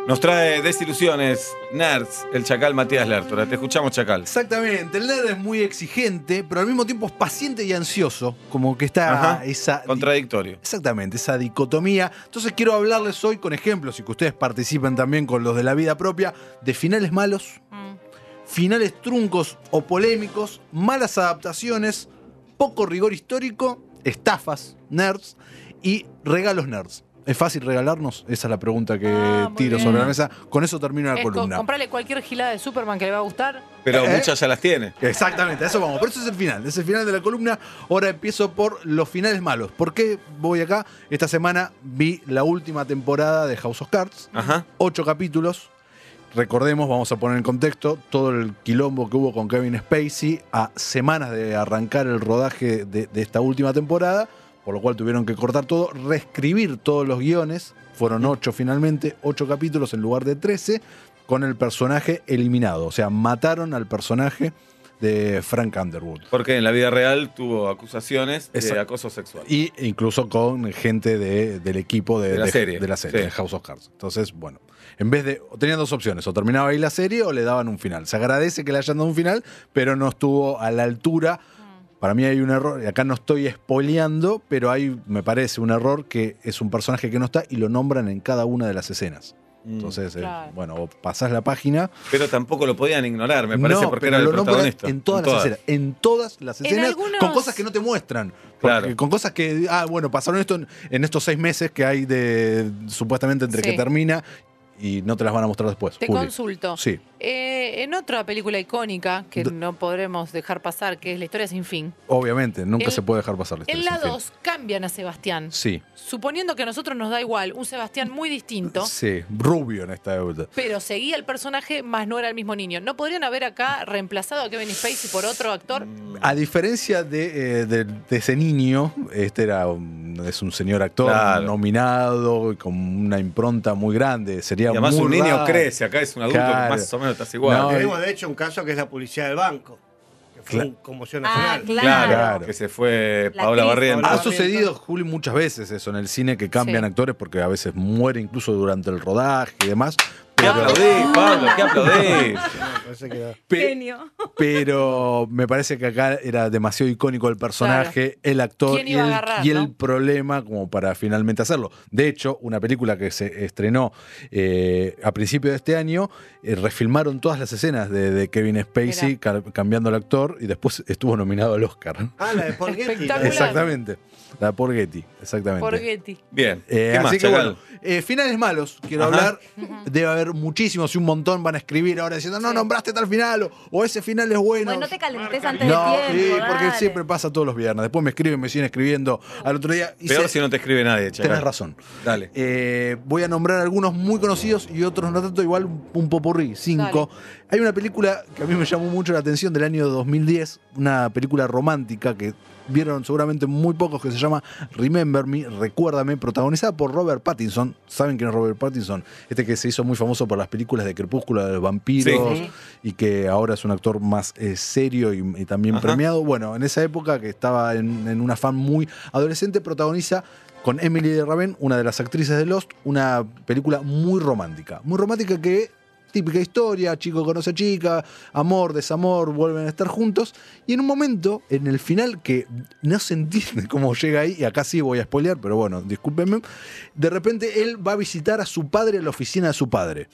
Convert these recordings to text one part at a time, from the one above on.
Nos trae desilusiones, nerds, el chacal Matías Lertora. Te escuchamos, chacal. Exactamente, el nerd es muy exigente, pero al mismo tiempo es paciente y ansioso. Como que está esa... Contradictorio. Exactamente, esa dicotomía. Entonces quiero hablarles hoy con ejemplos y que ustedes participen también con los de la vida propia, de finales malos, finales truncos o polémicos, malas adaptaciones, poco rigor histórico, estafas, nerds y regalos nerds. ¿Es fácil regalarnos? Esa es la pregunta que tiro sobre la mesa. Con eso termino la columna. Comprarle cualquier gilada de Superman que le va a gustar. Pero muchas ya las tiene. Exactamente, a eso vamos. Pero eso es el final. Es el final de la columna. Ahora empiezo por los finales malos. ¿Por qué voy acá? Esta semana vi la última temporada de House of Cards. 8 capítulos. Recordemos, vamos a poner en contexto, todo el quilombo que hubo con Kevin Spacey a semanas de arrancar el rodaje de esta última temporada, por lo cual tuvieron que cortar todo, reescribir todos los guiones, fueron 8 finalmente, 8 capítulos en lugar de 13, con el personaje eliminado, o sea, mataron al personaje de Frank Underwood. Porque en la vida real tuvo acusaciones de acoso sexual. Y incluso con gente del equipo de la serie, de House of Cards. Entonces, bueno, en vez de... Tenían dos opciones, o terminaba ahí la serie o le daban un final. Se agradece que le hayan dado un final, pero no estuvo a la altura. Para mí hay un error, y acá no estoy spoileando, pero hay, me parece, un error que es un personaje que no está y lo nombran en cada una de las escenas. Entonces, bueno, o pasás la página. Pero tampoco lo podían ignorar, me parece, porque era el protagonista. En todas las escenas. En todas las escenas, con cosas que no te muestran. Claro. Con cosas que, bueno, pasaron esto en estos 6 meses que hay de supuestamente entre que termina y no te las van a mostrar después. Te consulto. Sí. En otra película icónica que no podremos dejar pasar, que es La historia sin fin. Obviamente, nunca se puede dejar pasar La historia sin fin. En la 2 cambian a Sebastián. Sí. Suponiendo que a nosotros nos da igual, un Sebastián muy distinto. Sí, rubio en esta deuda. Pero seguía el personaje, más no era el mismo niño. ¿No podrían haber acá reemplazado a Kevin Spacey por otro actor? A diferencia de ese niño, este es un señor actor nominado, con una impronta muy grande. Sería y además muy un niño raro. crece, acá es un adulto que más o menos estás igual. No, tenemos de hecho un caso que es la publicidad del banco, que fue una conmoción nacional. Claro, que se fue Paola Barrientos. Ha sucedido, Juli, muchas veces eso en el cine, que cambian actores porque a veces muere incluso durante el rodaje y demás. ¿Qué aplaudís, Pablo? ¿Qué aplaudís? Genio. Pero me parece que acá era demasiado icónico el personaje, el actor y el problema como para finalmente hacerlo. De hecho, una película que se estrenó a principios de este año, refilmaron todas las escenas de Kevin Spacey cambiando el actor y después estuvo nominado al Oscar. La de Paul Getty. Exactamente. La de Paul Getty, exactamente. Por Getty. Bien. ¿Qué más, así que bueno, finales malos, quiero hablar. Debe haber muchísimos y un montón van a escribir ahora diciendo, no nombraste tal final o ese final es bueno. Bueno, no te calentes antes de tiempo. Porque siempre pasa todos los viernes. Después me escriben, me siguen escribiendo al otro día. Peor si no te escribe nadie, chaval. Tenés razón. Dale. Voy a nombrar algunos muy conocidos y otros no tanto, igual un popurrí, 5. Hay una película que a mí me llamó mucho la atención del año 2010, una película romántica que vieron seguramente muy pocos, que se llama Remember Me, Recuérdame, protagonizada por Robert Pattinson. ¿Saben quién es Robert Pattinson? Este que se hizo muy famoso por las películas de Crepúsculo, de los vampiros, y que ahora es un actor más serio y también premiado. Bueno, en esa época que estaba en un afán muy adolescente, protagoniza con Emily de Raven, una de las actrices de Lost, una película muy romántica que... Típica historia, chico conoce a chica, amor, desamor, vuelven a estar juntos. Y en un momento, en el final, que no se entiende cómo llega ahí, y acá sí voy a spoilear, pero bueno, discúlpenme. De repente él va a visitar a su padre en la oficina de su padre.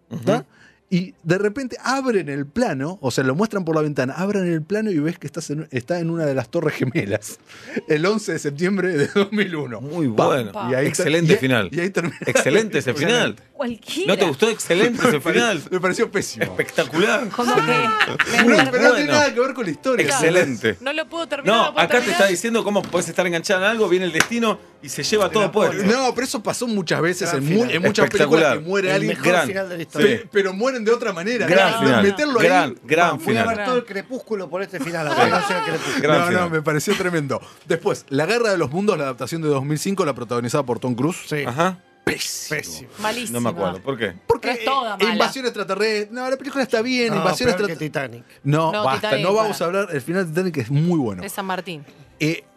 Y de repente abren el plano, o sea, lo muestran por la ventana, abren el plano y ves que está en una de las Torres Gemelas. El 11 de septiembre de 2001. Muy bueno. Y ahí excelente final. Y ahí termina. Excelente ese final. Cualquiera. ¿No te gustó? Excelente ese final. Me pareció pésimo. Espectacular. Como que... Pero no tiene nada que ver con la historia. Excelente. No lo puedo terminar. No, acá te está diciendo cómo puedes estar enganchado en algo, viene el destino y se lleva todo puesto. No, pero eso pasó muchas veces en muchas películas, que muere alguien. El mejor final de la historia. Pero mueren de otra manera. Gran final. Meterlo ahí. Gran Voy a final. ver todo el Crepúsculo por este final. No, me pareció tremendo. Después, La Guerra de los Mundos, la adaptación de 2005, la protagonizada por Tom Cruise. Ajá. Pésimo. Malísimo. No me acuerdo. ¿Por qué? Porque es toda mala. invasión extraterrestre. No, la película está bien. Invasión que extraterrestre. Titanic. No, No, basta. Titanic, No vamos a hablar. El final de Titanic es muy bueno. Es San Martín.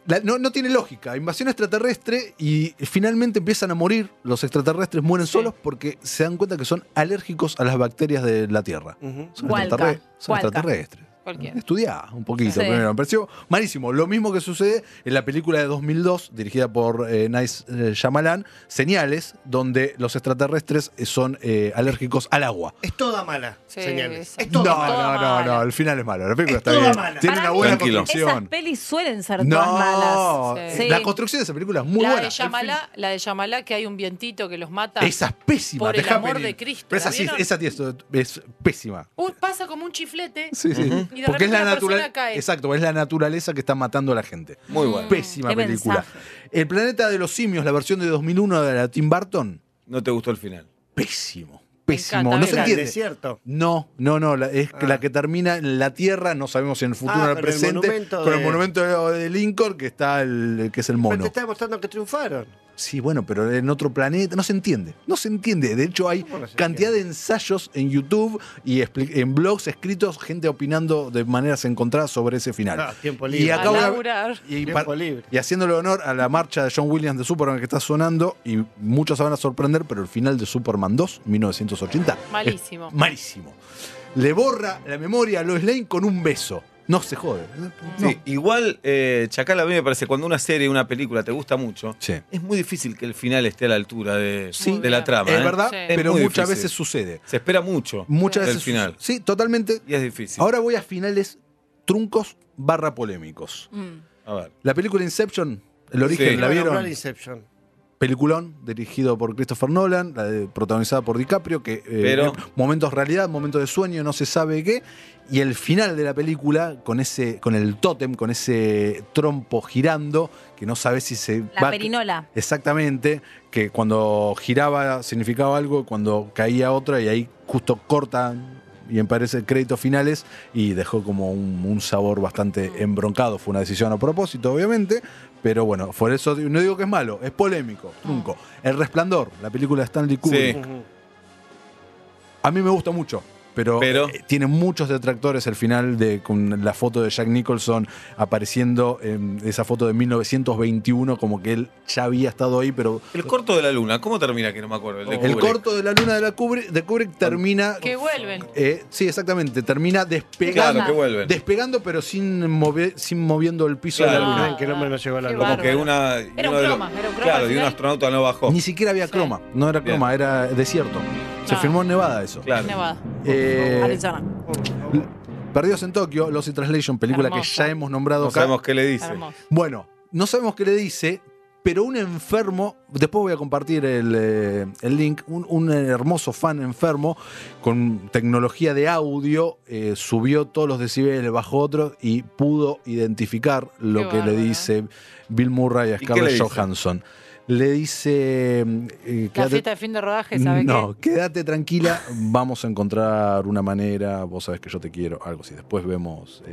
No tiene lógica. Invasión extraterrestre y finalmente empiezan a morir. Los extraterrestres mueren solos porque se dan cuenta que son alérgicos a las bacterias de la Tierra. Son Hualca. extraterrestres. Cualquiera. Estudiá un poquito Sí. primero. Me pareció malísimo. Lo mismo que sucede en la película de 2002, dirigida por Night Shyamalan, Señales, donde los extraterrestres son alérgicos al agua. Es toda mala, Sí, señales. esa. Es toda mala. No, el final es malo. La película Es está toda bien. mala. Tiene Para una mí, buena Tranquilo. construcción. Esas pelis suelen ser todas No, malas. Sí. la construcción de esa película es muy La buena. de Yamalá, que hay un vientito que los mata. Esa es pésima. Por el Deja amor venir. de Cristo, Pero esa ¿la sí, vieron? esa es pésima. Pasa como un chiflete. Sí, sí. Y de Porque es repente la una persona naturaleza. cae. Exacto, es la naturaleza que está matando a la gente. Muy bueno. Pésima Qué película. mensaje. El planeta de los simios, la versión de 2001 de la Tim Burton, No te gustó el final. pésimo. Me Pésimo. encanta, No me se Era el entiende. desierto. No, es que la que termina en la Tierra, no sabemos si en el futuro o en el con el presente, monumento con el de- monumento de Lincoln, que está que es el Pero mono. te está demostrando que triunfaron. Sí, bueno, pero en otro planeta no se entiende. No se entiende. De hecho, hay ¿Cómo no se cantidad entiende? de ensayos en YouTube y en blogs escritos, gente opinando de maneras encontradas sobre ese final. Tiempo Y libre. A acabo de- laburar. y, Tiempo libre. y haciéndole honor a la marcha de John Williams de Superman que está sonando, y muchos se van a sorprender, pero el final de Superman 2, 1980, Malísimo. es malísimo. Le borra la memoria a Lois Lane con un beso. No se jode. No. Sí, igual, Chacal, a mí me parece, cuando una serie, una película te gusta mucho, Sí. es muy difícil que el final esté a la altura de, Sí. de la trama. Es ¿eh? verdad, Sí. pero Es muy muchas difícil. veces sucede. Se espera mucho Muchas del veces final. Sí, totalmente. Y es difícil. Ahora voy a finales truncos / polémicos. A ver. La película Inception, el origen, Sí. ¿la Voy a nombrar vieron? Inception. Peliculón, dirigido por Christopher Nolan, protagonizada por DiCaprio, que Pero- momentos realidad, momentos de sueño, no se sabe qué. Y el final de la película, con el tótem, con ese trompo girando, que no sabes si se La perinola. Exactamente, que cuando giraba significaba algo, cuando caía otra, y ahí justo cortan y aparece créditos finales y dejó como un sabor bastante embroncado. Fue una decisión a propósito, obviamente, pero bueno, por eso no digo que es malo, es polémico, trunco. El Resplandor, la película de Stanley Kubrick, Sí. a mí me gusta mucho. Pero, tiene muchos detractores el final con la foto de Jack Nicholson apareciendo en esa foto de 1921, como que él ya había estado ahí, pero El corto de la luna, ¿cómo termina? Que no me acuerdo. El, de el Kubrick. corto de la luna de Kubrick termina. Que vuelven. Sí, exactamente. Termina despegando. Claro, que vuelven. Despegando, pero sin moviendo el piso de la Claro. luna. Creen que el hombre no llegó a la Qué luna. Como que bárbaro. una. Era un uno de los- croma, era un croma Claro, al y un final. astronauta no bajó. Ni siquiera había Sí. croma. No era Bien. croma, era desierto. Se Ah. filmó en Nevada eso. Claro. Nevada. Arizona. Perdidos en Tokio, Lost in Translation, película que Hermoso. ya hemos nombrado No acá. sabemos qué le dice. Hermoso. Bueno, no sabemos qué le dice, pero un enfermo, después voy a compartir el link, un hermoso fan enfermo con tecnología de audio, subió todos los decibeles, bajó otros y pudo identificar lo Qué que le bárbaro. dice Bill Murray a qué le Scarlett dice? Johansson. Le dice... La fiesta de fin de rodaje, ¿sabe no, quédate tranquila, vamos a encontrar una manera, vos sabés que yo te quiero, algo así. Después vemos...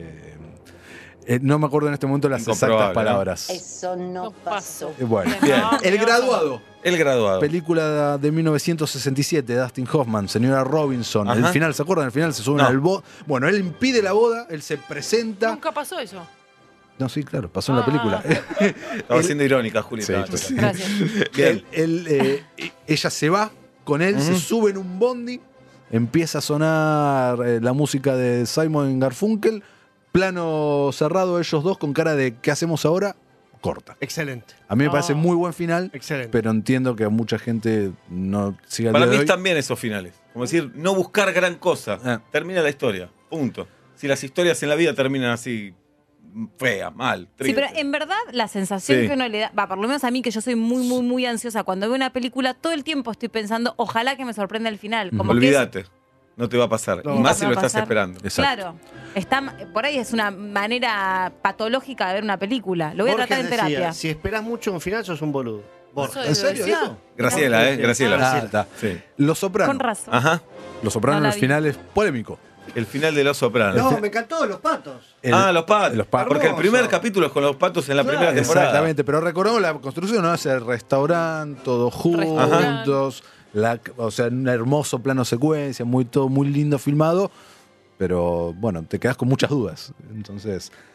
no me acuerdo en este momento las exactas Incomprobable, ¿no? palabras. Eso no No pasó. pasó. Bueno. Bien. No, El no, graduado. El graduado. Película de 1967, Dustin Hoffman, señora Robinson. Ajá. El final, ¿se acuerdan? El final se suben No. al boda. Bueno, él impide la boda, él se presenta. Nunca pasó eso. No, sí, claro, pasó en la Ah. película. Estaba siendo irónica, Juli. Sí, estaba- sí. Gracias. Bien. Ella se va con él, se Ujú. sube en un bondi, empieza a sonar la música de Simon Garfunkel, plano cerrado, ellos dos con cara de ¿qué hacemos ahora? Corta. Excelente, A mí me No. parece muy buen final, excelente. pero entiendo que a mucha gente no siga el Para día mí de hoy. están bien esos finales. Como decir, no buscar gran cosa. Ah. Termina la historia. Punto. Si las historias en la vida terminan así, fea, mal, Sí, triste. pero en verdad la sensación Sí. que uno le da, por lo menos a mí que yo soy muy ansiosa, cuando veo una película todo el tiempo estoy pensando, ojalá que me sorprenda el final. Como que es- Olvídate. No te va a pasar. No. Y más Nunca si me lo va a estás pasar. esperando. Exacto. Claro, por ahí es una manera patológica de ver una película. Lo voy a Borges tratar en decía, terapia. si esperás mucho un final, sos un boludo. Borges. ¿En serio? decía? eso? Graciela, Graciela. Ah, está. Sí. Los Sopranos. Con razón. Ajá. Los Sopranos, No la el vi. final es polémico. El final de Los Sopranos. No, me encantó Los Patos. Los patos. Los patos. Porque el primer Hermoso. capítulo es con los patos en la Claro. primera temporada. Exactamente, pero recordemos la construcción, ¿no? Es el restaurante, todos juntos, o sea, un hermoso plano secuencia, todo muy lindo filmado, pero bueno, te quedas con muchas dudas. Entonces,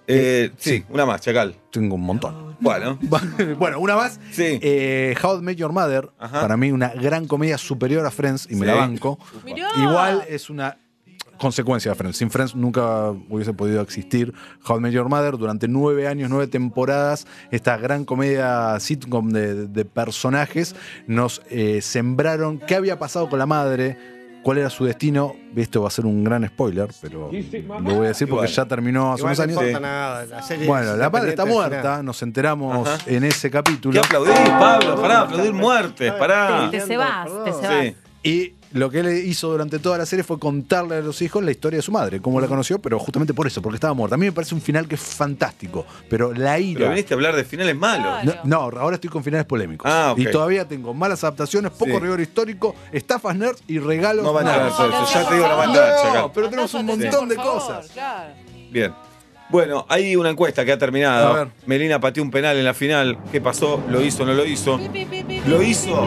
Sí, una más, Chacal. Tengo un montón. Bueno, Bueno, una más. sí. How I Met Your Mother, Ajá. para mí una gran comedia superior a Friends y me Sí. la banco. Mirá. Igual es una consecuencia de Friends. Sin Friends nunca hubiese podido existir How I Met Your Mother. Durante 9 años, 9 temporadas, esta gran comedia sitcom de personajes nos sembraron qué había pasado con la madre, cuál era su destino. Esto va a ser un gran spoiler, pero lo voy a decir porque Igual. ya terminó hace Igual unos no años. importa nada, la serie Bueno, es la madre está independiente del muerta, final. nos enteramos Ajá. en ese ¿Qué capítulo. aplaudís, Pablo? Pará, aplaudir muertes, pará. Te se vas, te se vas. Sí. Y lo que él hizo durante toda la serie fue contarle a los hijos la historia de su madre, cómo la conoció, pero justamente por eso, porque estaba muerta. A mí me parece un final que es fantástico, pero la Pero ira... viniste a hablar de finales malos. No, ahora estoy con finales polémicos. Ah, ok. Y todavía tengo malas adaptaciones, poco Sí. rigor histórico, estafas nerds y regalos. No va a entrar nerds. eso, ya te digo, no va a entrar, No, Chacal. pero tenemos un montón de cosas. Claro. Bien. Bueno, hay una encuesta que ha terminado. A ver. Melina pateó un penal en la final. ¿Qué pasó? ¿Lo hizo o no lo hizo? Lo hizo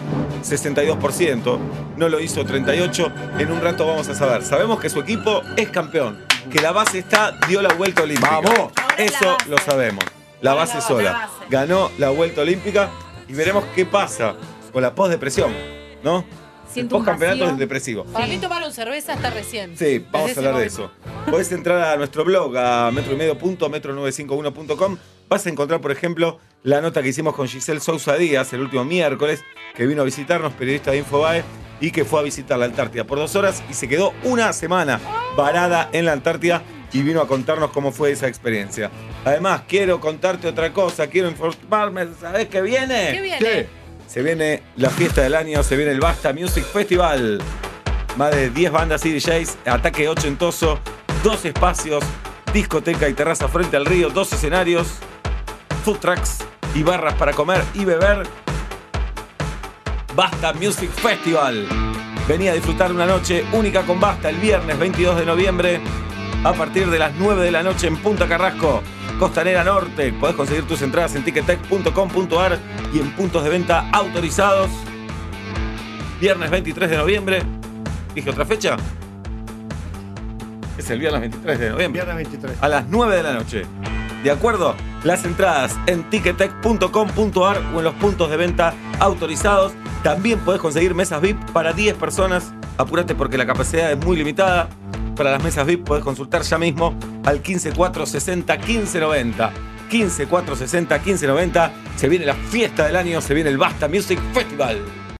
62%, no lo hizo 38%. En un rato vamos a saber. Sabemos que su equipo es campeón, que la base dio la vuelta olímpica. ¡Vamos! Eso lo sabemos. La Ahora base la sola. base. Ganó la vuelta olímpica y veremos qué pasa con la postdepresión, ¿no? El Siento un postcampeonato vacío. es depresivo. Para mí tomaron cerveza hasta recién. Sí, vamos a Desde hablar de ese eso. Podés entrar a nuestro blog, a metroymedio.metro951.com. Vas a encontrar, por ejemplo, la nota que hicimos con Giselle Sousa Díaz el último miércoles, que vino a visitarnos, periodista de Infobae, y que fue a visitar la Antártida por 2 horas y se quedó una semana varada en la Antártida y vino a contarnos cómo fue esa experiencia. Además, quiero contarte otra cosa, quiero informarme, ¿sabés qué viene? ¿Qué viene? ¿Qué? Se viene la fiesta del año, se viene el Basta Music Festival. Más de 10 bandas y DJs, ataque ochentoso, 2 espacios, discoteca y terraza frente al río, 2 escenarios, food trucks y barras para comer y beber. Basta Music Festival. Vení a disfrutar una noche única con Basta el viernes 22 de noviembre a partir de las 9 de la noche en Punta Carrasco, Costanera Norte. Podés conseguir tus entradas en ticketek.com.ar y en puntos de venta autorizados. Viernes 23 de noviembre. ¿Dije otra fecha? Es el viernes 23 de noviembre. Viernes 23. A las 9 de la noche. ¿De acuerdo? Las entradas en ticketek.com.ar o en los puntos de venta autorizados. También podés conseguir mesas VIP para 10 personas. Apúrate porque la capacidad es muy limitada. Para las mesas VIP podés consultar ya mismo al 15460 1590. 15460 1590. Se viene la fiesta del año, se viene el Basta Music Festival.